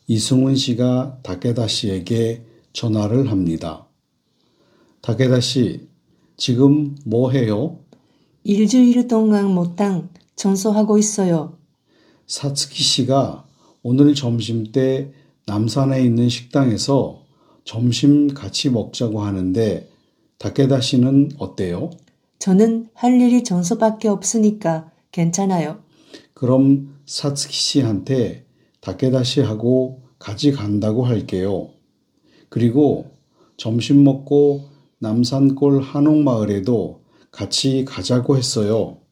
이승훈 씨가 다케다 씨에게 전화를 합니다. 다케다 씨, 지금 뭐 해요? 일주일 동안 못당 청소하고 있어요. 사츠키 씨가 오늘 점심 때 남산에 있는 식당에서 점심 같이 먹자고 하는데 다케다 씨는 어때요? 저는 할 일이 청소밖에 없으니까 괜찮아요. 그럼 사츠키 씨한테 다케다 씨하고 같이 간다고 할게요. 그리고 점심 먹고 남산골 한옥마을에도 같이 가자고 했어요.